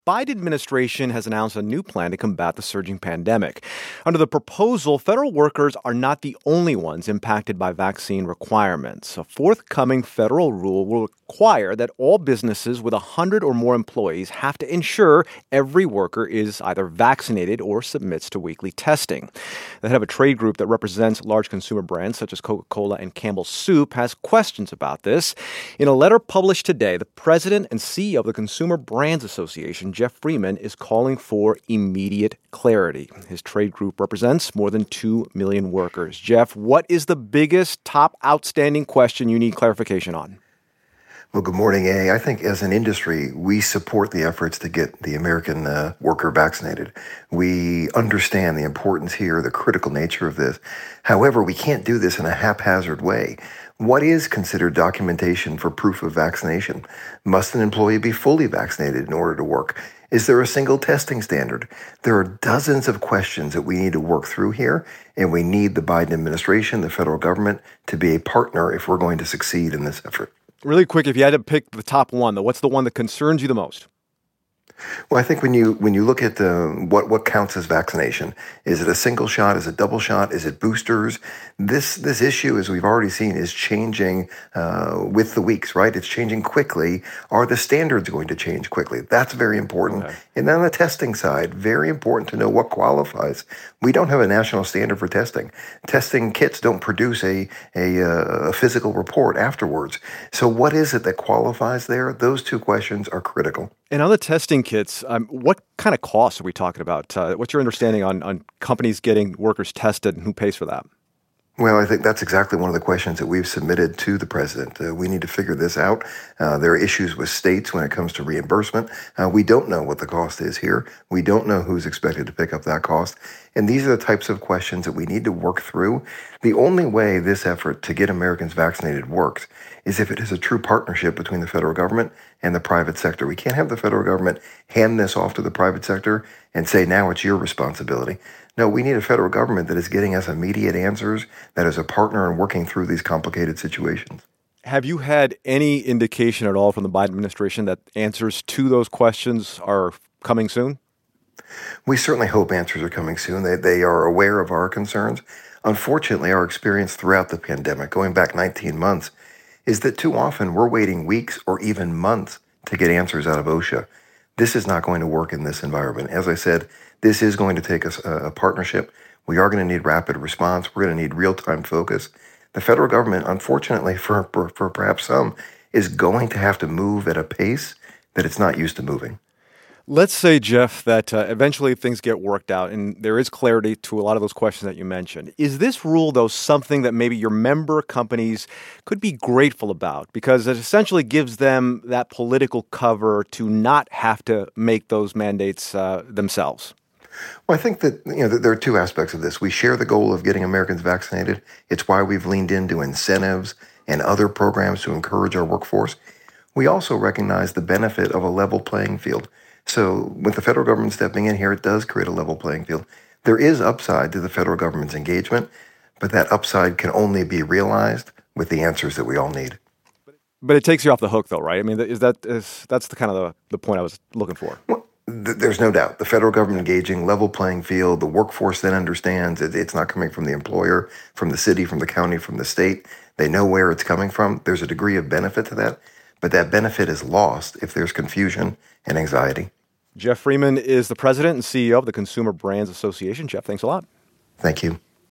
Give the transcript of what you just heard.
Biden administration has announced a new plan to combat the surging pandemic. Under the proposal, federal workers are not the only ones impacted by vaccine requirements. A forthcoming federal rule will require that all businesses with 100 or more employees have to ensure every worker is either vaccinated or submits to weekly testing. The head of a trade group that represents large consumer brands such as Coca-Cola and Campbell's Soup has questions about this. In a letter published today, the president and CEO of the Consumer Brands Association, Jeff Freeman, is calling for immediate clarity. His trade group represents more than 2 million workers. Jeff, what is the biggest, top outstanding question you need clarification on? Well, good morning, A. I think as an industry, we support the efforts to get the American worker vaccinated. We understand the importance here, the critical nature of this. However, we can't do this in a haphazard way. What is considered documentation for proof of vaccination? Must an employee be fully vaccinated in order to work? Is there a single testing standard? There are dozens of questions that we need to work through here, and we need the Biden administration, the federal government, to be a partner if we're going to succeed in this effort. Really quick, if you had to pick the top one, though, what's the one that concerns you the most? Well, I think when you look at what counts as vaccination, is it a single shot? Is it double shot? Is it boosters? This issue, as we've already seen, is changing with the weeks, right? It's changing quickly. Are the standards going to change quickly? That's very important. Okay. And then on the testing side, very important to know what qualifies. We don't have a national standard for testing. Testing kits don't produce a physical report afterwards. So what is it that qualifies there? Those two questions are critical. And on the testing kits, what kind of costs are we talking about? What's your understanding on companies getting workers tested and who pays for that? Well, I think that's exactly one of the questions that we've submitted to the president. We need to figure this out. There are issues with states when it comes to reimbursement. We don't know what the cost is here. We don't know who's expected to pick up that cost. And these are the types of questions that we need to work through. The only way this effort to get Americans vaccinated works is if it is a true partnership between the federal government and the private sector. We can't have the federal government hand this off to the private sector and say, now it's your responsibility. No, we need a federal government that is getting us immediate answers, that is a partner in working through these complicated situations. Have you had any indication at all from the Biden administration that answers to those questions are coming soon? We certainly hope answers are coming soon. They are aware of our concerns. Unfortunately, our experience throughout the pandemic, going back 19 months, is that too often we're waiting weeks or even months to get answers out of OSHA. This is not going to work in this environment. As I said, this is going to take us a partnership. We are going to need rapid response. We're going to need real-time focus. The federal government, unfortunately, for perhaps some, is going to have to move at a pace that it's not used to moving. Let's say, Jeff, that eventually things get worked out and there is clarity to a lot of those questions that you mentioned. Is this rule, though, something that maybe your member companies could be grateful about? Because it essentially gives them that political cover to not have to make those mandates themselves. Well, I think that there are two aspects of this. We share the goal of getting Americans vaccinated. It's why we've leaned into incentives and other programs to encourage our workforce. We also recognize the benefit of a level playing field. So with the federal government stepping in here, it does create a level playing field. There is upside to the federal government's engagement, but that upside can only be realized with the answers that we all need. But it takes you off the hook, though, right? I mean, that's the kind of the point I was looking for. Well, there's no doubt. The federal government engaging, level playing field, the workforce then understands it's not coming from the employer, from the city, from the county, from the state. They know where it's coming from. There's a degree of benefit to that, but that benefit is lost if there's confusion and anxiety. Jeff Freeman is the president and CEO of the Consumer Brands Association. Jeff, thanks a lot. Thank you.